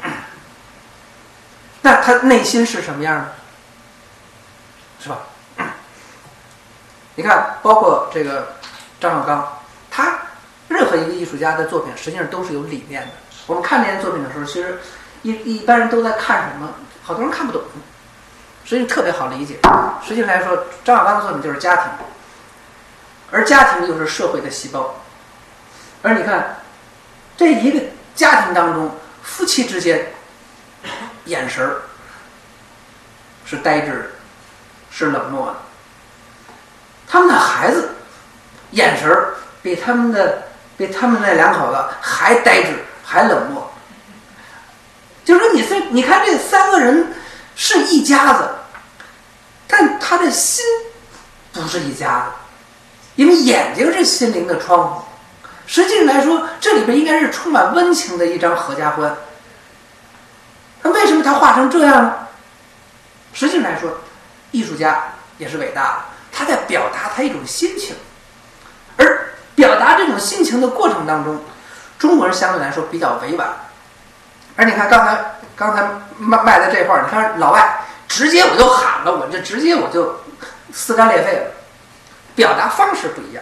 那他内心是什么样的？是吧？你看，包括这个张绍刚，他任何一个艺术家的作品，实际上都是有理念的。我们看这些作品的时候，其实一一般人都在看什么？好多人看不懂，实际上特别好理解。实际上来说，张绍刚的作品就是家庭，而家庭又是社会的细胞。而你看，这一个家庭当中，夫妻之间眼神儿是呆滞的，是冷漠的。他们的孩子眼神儿比他们的比他们那两口子还呆滞，还冷漠。就是说你是你看这三个人是一家子，但他的心不是一家子，因为眼睛是心灵的窗户。实际上来说，这里边应该是充满温情的一张合家欢。那为什么他画成这样呢？实际上来说，艺术家也是伟大的，他在表达他一种心情，而表达这种心情的过程当中，中国人相对来说比较委婉。而你看刚才刚才卖卖的这块，你看老外直接我就喊了，我这直接我就撕肝裂肺了，表达方式不一样。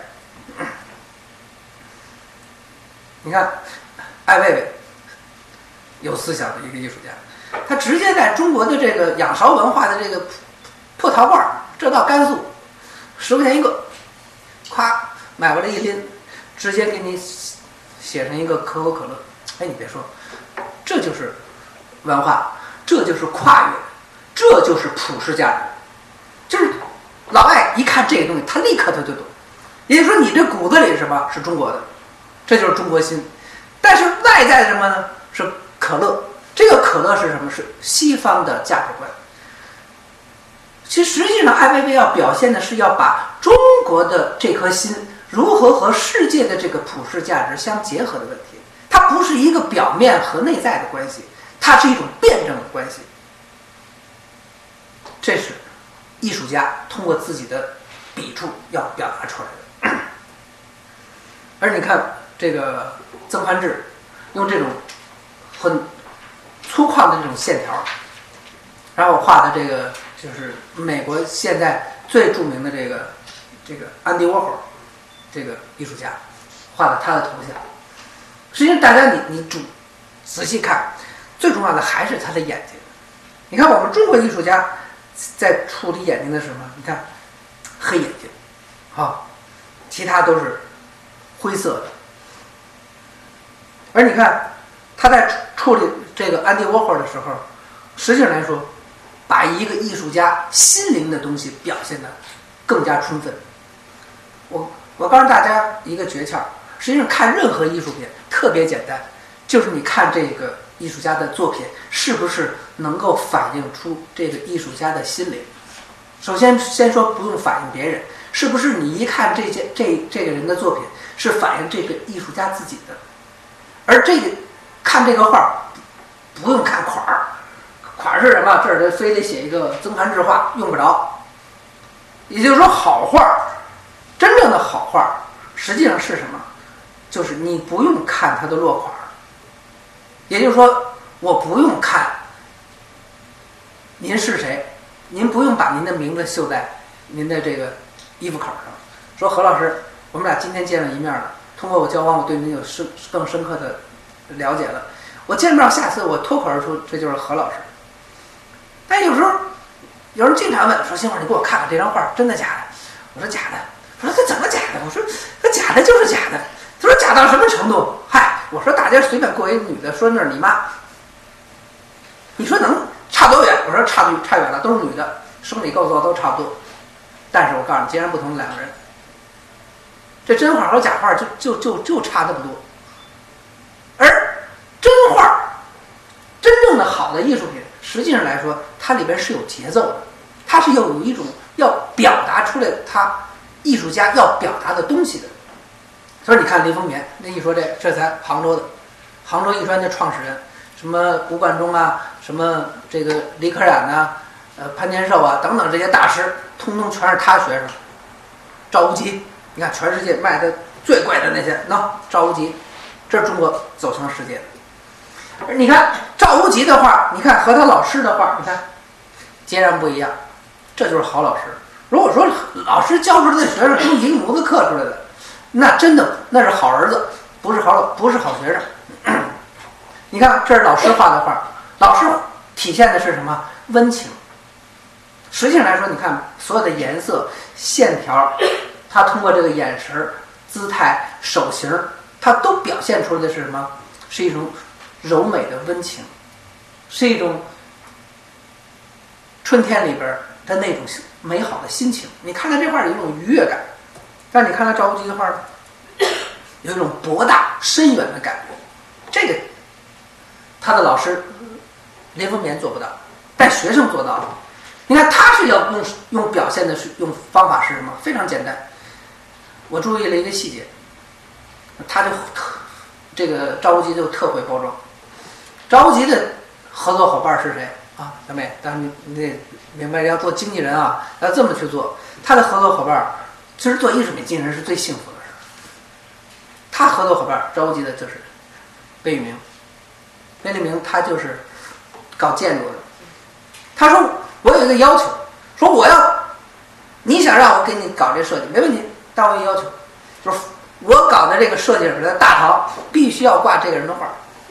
你看艾未未有思想的一个艺术家，他直接在中国的这个仰韶文化的这个破陶罐，这到甘肃十块钱一个，夸买回来一拎，直接给你写成一个可口可乐。哎，你别说，这就是文化，这就是跨越，这就是普世价值。就是老外一看这个东西，他立刻他就懂。也就是说，你这骨子里是什么？是中国的，这就是中国心。但是外在的什么呢？是可乐。这个可乐是什么？是西方的价值观。其实实际上，艾未未要表现的是要把中国的这颗心如何和世界的这个普世价值相结合的问题。它不是一个表面和内在的关系，它是一种辩证的关系。这是艺术家通过自己的笔触要表达出来的。而你看这个曾梵志用这种很粗犷的这种线条，然后画的这个就是美国现在最著名的这个这个安迪沃霍尔这个艺术家画的他的头像。实际上大家你你主仔细看，最重要的还是他的眼睛。你看我们中国艺术家在处理眼睛的时候，你看黑眼睛啊，其他都是灰色的。而你看他在处理这个安迪沃霍尔的时候，实际上来说把一个艺术家心灵的东西表现得更加充分。我我告诉大家一个诀窍，实际上看任何艺术品特别简单，就是你看这个艺术家的作品是不是能够反映出这个艺术家的心灵。首先先说不用反映别人， 是不是你一看这件这这个人的作品是反映这个艺术家自己的？而这个看这个画不用看款儿，款儿是什么？这儿非得写一个曾梵志画，用不着。也就是说，好画，真正的好画，实际上是什么？就是你不用看它的落款，也就是说，我不用看您是谁，您不用把您的名字绣在您的这个衣服口上。说何老师，我们俩今天见了一面了，通过我交往，我对您有深更深刻的了解了。我见不着，下次我脱口而出，这就是何老师。但有时候有人经常问说：“星华，你给我看看这张画，真的假的？”我说：“假的。”我说：“这怎么假的？”我说：“这假的就是假的。”他说：“假到什么程度？”嗨，我说大家随便过一女的说那是你妈，你说能差多远？我说差距差远了，都是女的，生理构造都差不多。但是我告诉你，截然不同的两个人，这真画和假画就就就就差那么多。而真画，真正的好的艺术品，实际上来说，它里边是有节奏的，它是要有一种要表达出来他艺术家要表达的东西的。所以你看林风眠，那一说这这才杭州的，杭州艺专的创始人，什么吴冠中啊，什么这个李可染呐、啊，呃潘天寿啊等等这些大师，通通全是他学生。赵无极，你看全世界卖的最贵的那些，喏，赵无极，这是中国走向世界的。而你看赵无极的画，你看和他老师的画，你看截然不一样，这就是好老师。如果说老师教出来的学生从一个模子刻出来的，那真的那是好儿子，不是好不是好学生。你看这是老师画的画，老师体现的是什么？温情。实际上来说，你看所有的颜色、线条，它通过这个眼神、姿态、手型，它都表现出来的是什么？是一种柔美的温情，是一种春天里边的那种美好的心情。你看到这画有一种愉悦感，但你看到赵无极的画，有一种博大深远的感觉。这个他的老师林风眠做不到，但学生做到了。你看他是要用用表现的是用方法是什么？非常简单。我注意了一个细节，他就特这个赵无极就特会包装。赵无极的合作伙伴是谁啊？小美，但是你你得明白，要做经纪人啊，要这么去做。他的合作伙伴，其实做艺术品经纪人是最幸福的事。他合作伙伴赵无极的就是贝聿铭，贝聿铭他就是搞建筑的。他说我有一个要求，说我要你想让我给你搞这设计没问题，但我有要求，就是我搞的这个设计里的大堂必须要挂这个人的画。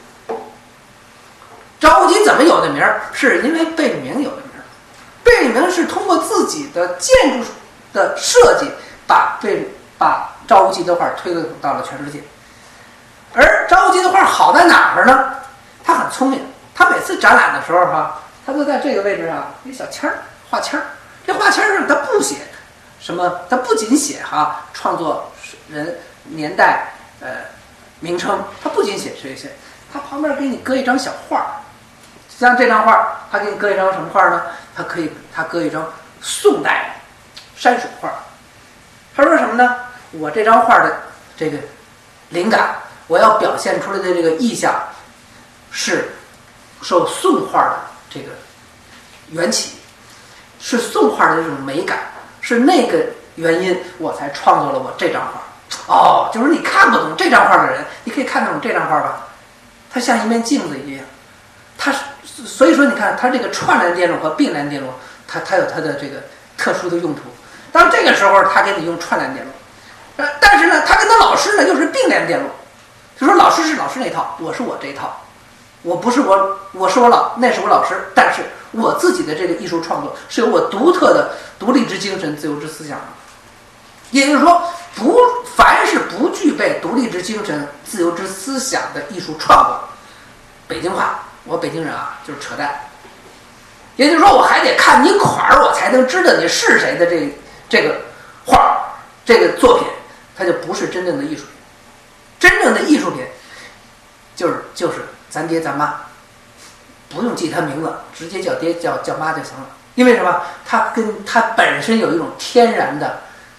赵无极怎么有的名儿？是因为贝聿铭有的名儿。贝聿铭是通过自己的建筑的设计，把贝把赵无极的画推到了全世界。而赵无极的画好在哪儿呢？他很聪明，他每次展览的时候哈、啊，他都在这个位置上一小签儿画签儿。这画签上他不写什么，他不仅写哈、啊、创作人、年代、呃名称，他不仅写这些，他旁边给你搁一张小画。像这张画，他给你搁一张什么画呢？他可以，他搁一张宋代山水画。他说什么呢？我这张画的这个灵感，我要表现出来的这个意象，是受宋画的这个缘起，是宋画的这种美感，是那个原因，我才创作了我这张画。哦，就是你看不懂这张画的人，你可以看得懂这张画吧？它像一面镜子一样。它所以说，你看它这个串联电路和并联电路，它它有它的这个特殊的用途。当这个时候，他给你用串联电路，呃，但是呢，他跟他老师呢又是并联电路，就说老师是老师那套，我是我这一套，我不是我，我是我老，那是我老师，但是我自己的这个艺术创作是有我独特的独立之精神、自由之思想的。也就是说，不凡是不具备独立之精神、自由之思想的艺术创作，北京话。我北京人啊，就是扯淡。也就是说，我还得看你款儿，我才能知道你是谁的这这个画、这个作品，它就不是真正的艺术品。真正的艺术品，就是就是咱爹咱妈，不用记他名字，直接叫爹叫叫妈就行了。因为什么？它跟它本身有一种天然的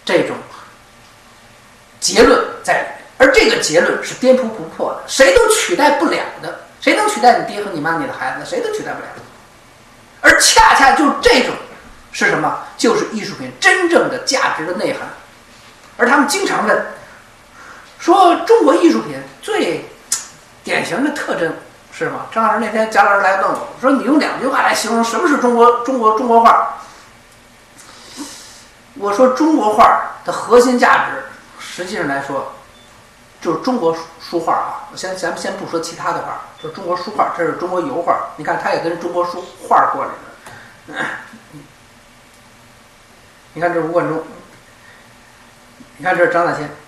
这种结论在里面，而这个结论是颠扑不破的，谁都取代不了的。谁能取代你爹和你妈你的孩子？谁都取代不了。而恰恰就这种是什么？就是艺术品真正的价值的内涵。而他们经常问说，中国艺术品最典型的特征是什么？张老师那天贾老师来问我说，你用两句话来形容什么是中国中国中国画？我说中国画的核心价值实际上来说就是中国书画啊，先咱们先不说其他的画，就是中国书画，这是中国油画，你看它也跟中国书画过来的。你看这是吴冠中，你看这是张大千。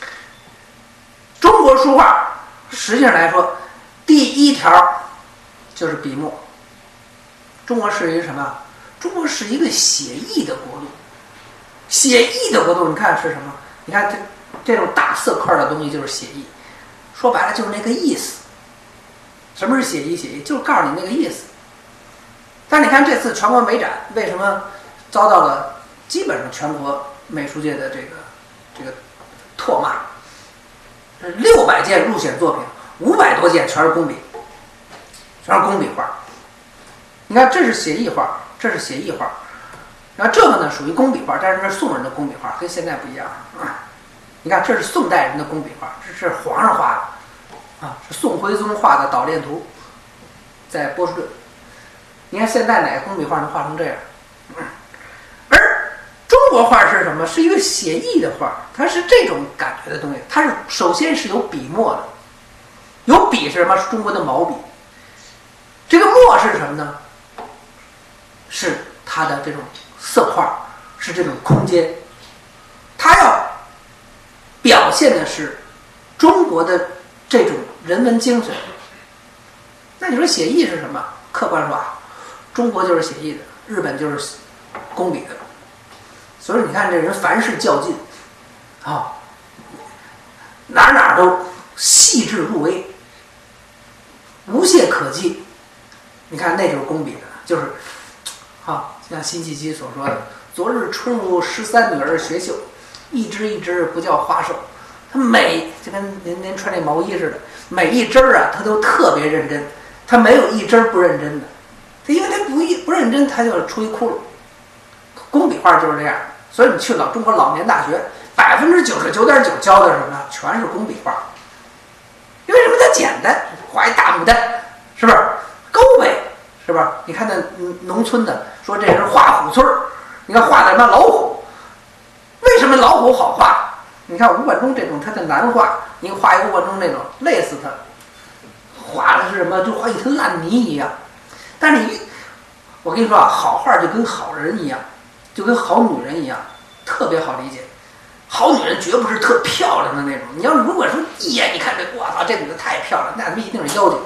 中国书画实际上来说，第一条就是笔墨。中国是一个什么？中国是一个写意的国度。写意的国度，你看是什么？你看这这种大色块的东西就是写意，说白了就是那个意思。什么是写意？写意就是告诉你那个意思。但你看这次全国美展为什么遭到了基本上全国美术界的这个这个唾骂？六百件入选作品，五百多件全是工笔，全是工笔画。你看这是写意画，这是写意画。然后这个呢属于工笔画，但是这是宋人的工笔画，跟现在不一样啊。你看这是宋代人的工笔画，这是皇上画的啊，是宋徽宗画的《捣练图》，在波士顿。你看现在哪个工笔画能画成这样？嗯、而中国画是什么？是一个写意的画，它是这种感觉的东西。它是首先是有笔墨的，有笔是什么？是中国的毛笔。这个墨是什么呢？是它的这种色块，是这种空间。它要表现的是中国的这种人文精神。那你说写意是什么？客观说啊，中国就是写意的，日本就是工笔的。所以你看这人凡事较劲啊，哪哪都细致入微，无懈可击。你看那就是工笔的，就是啊，像辛弃疾所说的，昨日春入十三女儿学绣，一枝一枝不叫花瘦。他每就跟您您穿这毛衣似的，每一针啊他都特别认真，他没有一针不认真的。他因为他不不认真，他就出一窟窿。工笔画就是这样，所以你去老中国老年大学，百分之九十九点九教的什么呢？全是工笔画。因为什么？它简单，画一大牡丹，是不是？勾呗，是吧？你看那农村的说这是画虎村，你看画的什么老虎？为什么老虎好画？你看吴冠中这种他的难画，你画一个吴冠中那种累死他，画的是什么？就画一滩烂泥一样。但是你，我跟你说啊，好画就跟好人一样，就跟好女人一样，特别好理解。好女人绝不是特漂亮的那种。你要如果说一眼你看这，我操，这女的太漂亮，那他妈一定是妖精。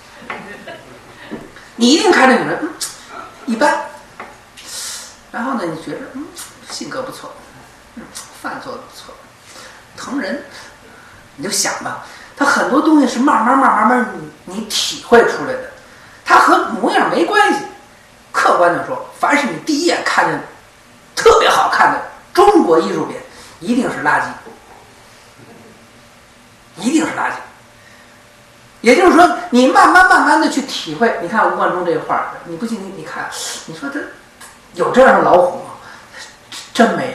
你一定看这女人，嗯，一般。然后呢，你觉得嗯，性格不错，嗯，饭做的不错，疼人，你就想吧，他很多东西是慢慢慢慢慢你你体会出来的，它和模样没关系。客观的说，凡是你第一眼看见特别好看的中国艺术品，一定是垃圾，一定是垃圾。也就是说，你慢慢慢慢的去体会。你看吴冠中这个画，你不信你你看，你说他有这样的老虎吗？真没有。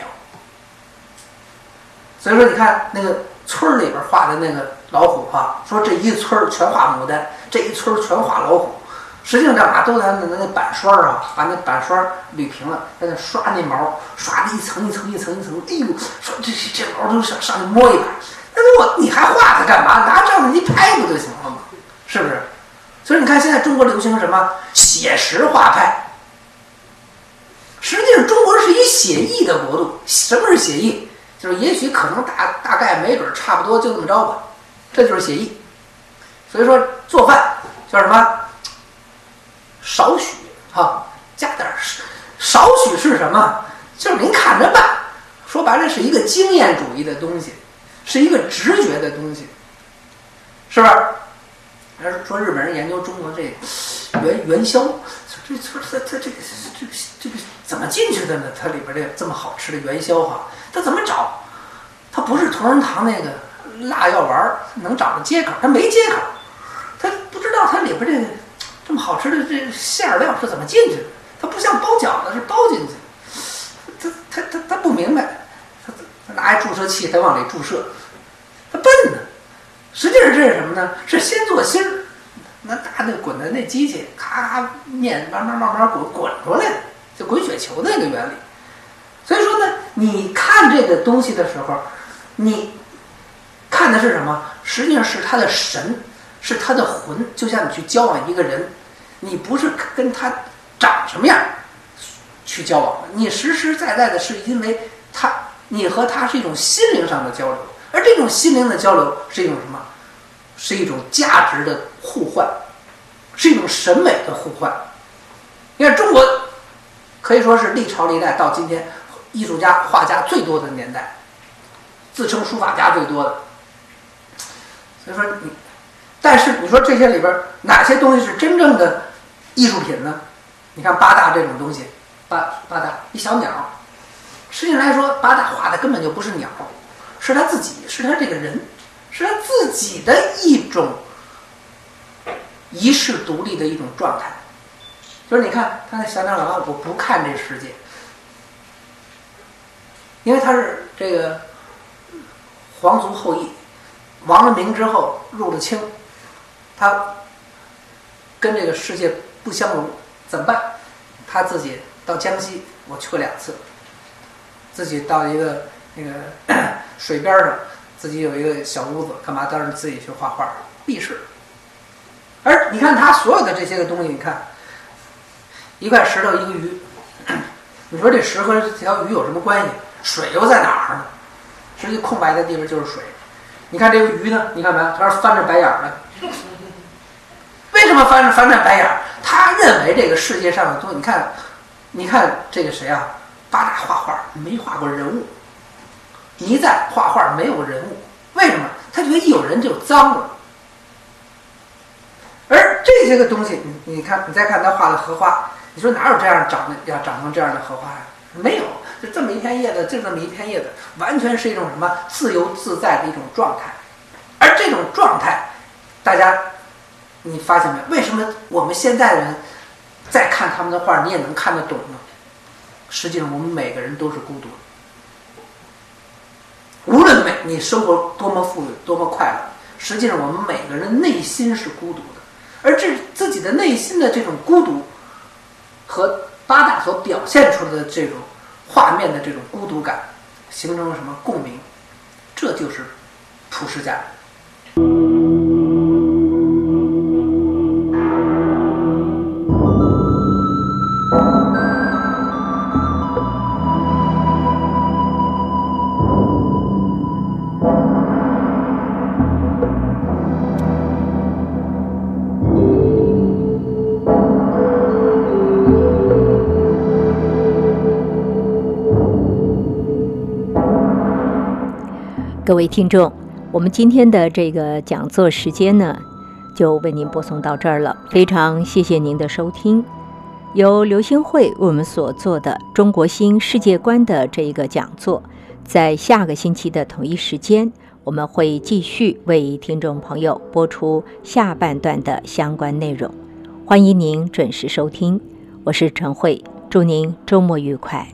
所以说，你看那个村里边画的那个老虎啊，说这一村全画牡丹，这一村全画老虎。实际上干嘛？都拿那那板刷啊，把那板刷捋平了，在那刷那毛，刷的一层一层一层一层。哎呦，说这这毛都上上去摸一把。那如果你还画它干嘛？拿照相机拍不就行了吗？是不是？所以你看现在中国流行什么写实画派。实际上中国是一写意的国度。什么是写意？就是也许可能大大概没准差不多就这么着吧，这就是写意。所以说做饭叫什么？少许哈，加点少许是什么？就是您看着办。说白了是一个经验主义的东西，是一个直觉的东西，是不是？说日本人研究中国这元元宵，这这这这这个这个这个怎么进去的呢？它里边这这么好吃的元宵哈，它怎么找？它不是同仁堂那个辣药丸能找着接口，它没接口，它不知道它里边这个这么好吃的这馅料是怎么进去的。它不像包饺子是包进去，他他他他不明白，他他拿一注射器，他往里注射，他笨呢。实际上这是什么呢？是先做芯儿，那大那滚的那机器，咔咔面慢慢慢慢滚滚出来的，就滚雪球的那个原理。所以说呢，你看这个东西的时候，你看的是什么？实际上是他的神，是他的魂。就像你去交往一个人，你不是跟他长什么样去交往的，你实实在在的是因为他，你和他是一种心灵上的交流，而这种心灵的交流是一种什么？是一种价值的互换，是一种审美的互换。你看中国可以说是历朝历代到今天艺术家画家最多的年代，自称书法家最多的。所以说你，但是你说这些里边哪些东西是真正的艺术品呢？你看八大这种东西，八八大一小鸟，实际上来说，八大画的根本就不是鸟，是他自己，是他这个人，是他自己的一种遗世独立的一种状态。就是你看他那小鸟老我不看这世界，因为他是这个皇族后裔，亡了明之后入了清，他跟这个世界不相容。怎么办？他自己到江西，我去过两次。自己到一个那个水边上，自己有一个小屋子，干嘛？当然自己去画画，避世。而你看他所有的这些个东西，你看一块石头，一个鱼，你说这石和这条鱼有什么关系？水又在哪儿呢？实际空白的地方就是水。你看这个鱼呢？你看没有？它是翻着白眼的。为什么翻着翻着白眼？他认为这个世界上的东西，你看，你看这个谁啊？八大画画没画过人物，倪瓒画画没有人物，为什么？他觉得一有人就脏了。而这些个东西，你你看，你再看他画的荷花，你说哪有这样长的，要长成这样的荷花呀？没有，就这么一片叶子，就这么一片叶子，完全是一种什么自由自在的一种状态。而这种状态，大家。你发现没？为什么我们现在人再看他们的画，你也能看得懂呢？实际上，我们每个人都是孤独的。无论每你生活多么富裕、多么快乐，实际上我们每个人内心是孤独的。而这自己的内心的这种孤独，和八大所表现出的这种画面的这种孤独感，形成了什么共鸣？这就是普世价值。 各位听众，我们今天的这个讲座时间呢，就为您播送到这儿了。非常谢谢您的收听。由刘兴慧为我们所做的中国新世界观的这一个讲座，在下个星期的同一时间，我们会继续为听众朋友播出下半段的相关内容。欢迎您准时收听，我是陈慧，祝您周末愉快。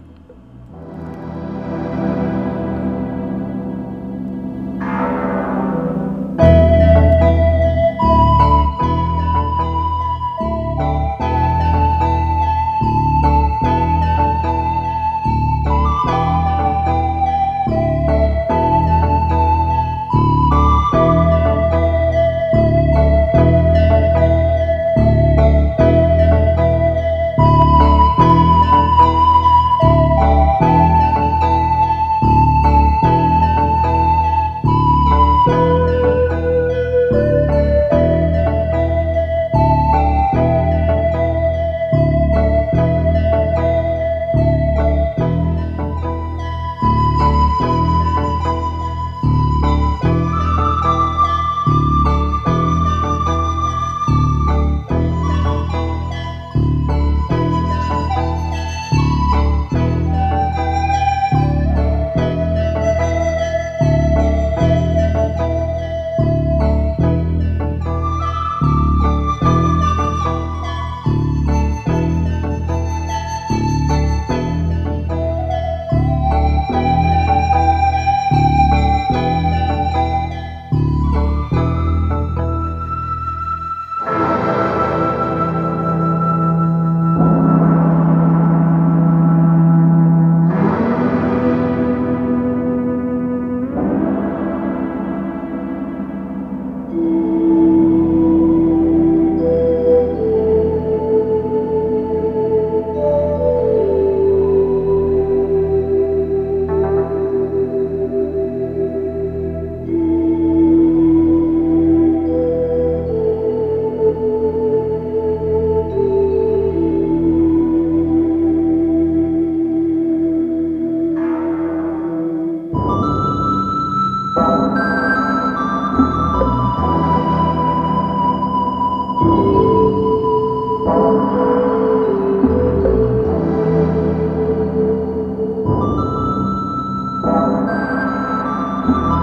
拜。